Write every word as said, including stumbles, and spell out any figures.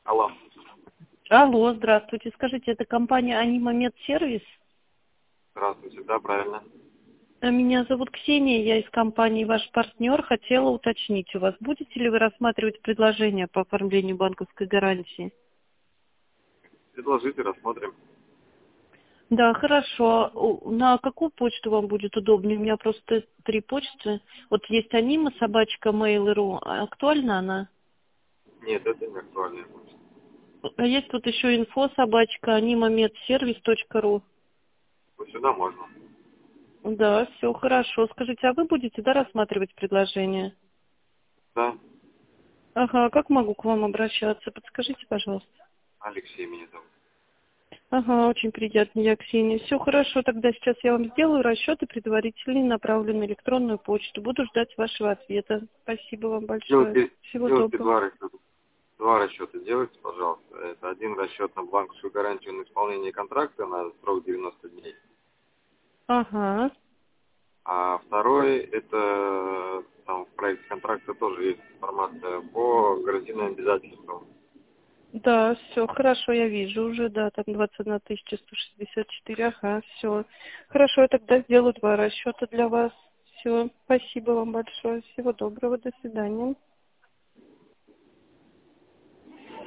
Алло. Алло, здравствуйте. Скажите, это компания Анима Медсервис? Здравствуйте, да, правильно. А Меня зовут Ксения, я из компании «Ваш партнер». Хотела уточнить у вас, будете ли вы рассматривать предложение по оформлению банковской гарантии? Предложите, рассмотрим. Да, хорошо. У- На какую почту вам будет удобнее? У меня просто три почты. Вот есть Анима, собачка, Mail.ru. Актуальна она? Нет, это не актуально. А есть тут еще инфо, собачка, animamedservice.ru. Вот сюда можно. Да, все хорошо. Скажите, а вы будете, да, рассматривать предложение? Да, Ага, а как могу к вам обращаться? Подскажите, пожалуйста. Алексей меня зовут. Ага, очень приятно, я Ксения. Все хорошо, тогда сейчас я вам сделаю расчеты предварительные, направлю на электронную почту. Буду ждать вашего ответа. Спасибо вам большое. Делайте, Всего делайте доброго. два расчета. Два расчета делайте, пожалуйста. Это один расчет на банковскую гарантию на исполнение контракта на срок девяносто дней. Ага, А второй, это там в проекте контракта тоже есть информация по гарантийным обязательствам. да, все хорошо, я вижу уже, да, там двадцать одна тысяча сто шестьдесят четыре, ага, все. Хорошо, я тогда сделаю два расчета для вас. Все, спасибо вам большое, всего доброго, до свидания.